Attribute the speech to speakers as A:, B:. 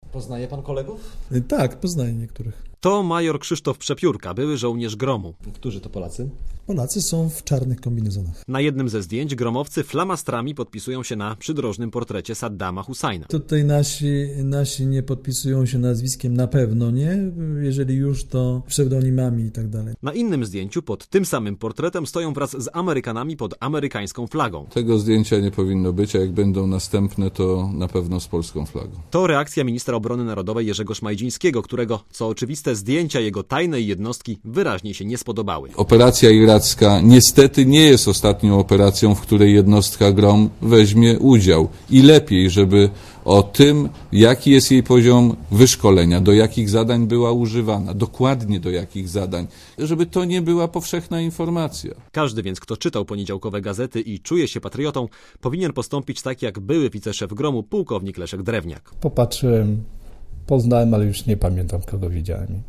A: Poznaje pan kolegów?
B: Tak, poznaję niektórych.
C: To major Krzysztof Przepiórka, były żołnierz Gromu.
A: Którzy to Polacy?
B: Polacy są w czarnych kombinezonach.
C: Na jednym ze zdjęć gromowcy flamastrami podpisują się na przydrożnym portrecie Saddama Husajna.
B: Tutaj nasi nie podpisują się nazwiskiem, na pewno nie. Jeżeli już, to pseudonimami i tak dalej.
C: Na innym zdjęciu pod tym samym portretem stoją wraz z Amerykanami pod amerykańską flagą.
D: Tego zdjęcia nie powinno być, a jak będą następne, to na pewno z polską flagą.
C: To reakcja ministra obrony narodowej Jerzego Szmajdzińskiego, którego, co oczywiste, zdjęcia jego tajnej jednostki wyraźnie się nie spodobały.
D: Operacja iracka niestety nie jest ostatnią operacją, w której jednostka GROM weźmie udział. I lepiej, żeby o tym, jaki jest jej poziom wyszkolenia, do jakich zadań była używana, dokładnie do jakich zadań, żeby to nie była powszechna informacja.
C: Każdy więc, kto czytał poniedziałkowe gazety i czuje się patriotą, powinien postąpić tak jak były wiceszef Gromu pułkownik Leszek Drewniak.
E: Popatrzyłem, poznałem, ale już nie pamiętam, kogo widziałem.